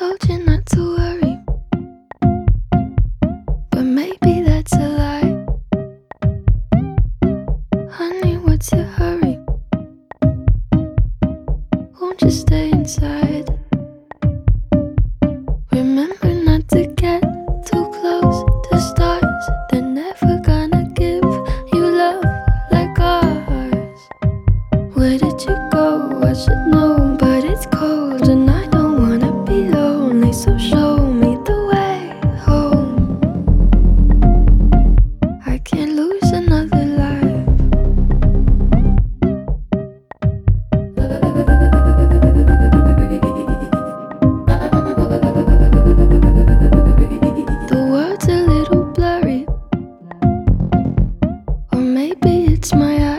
told you not to worry, but maybe that's a lie. Honey, what's your hurry? Won't you stay inside? Remember not to get too close to stars. They're never gonna give you love like ours. Where did you go? I should know, but it's cold and I don't wanna be lonely. So show me the way home. I can't lose another life. The world's a little blurry, or maybe it's my eyes.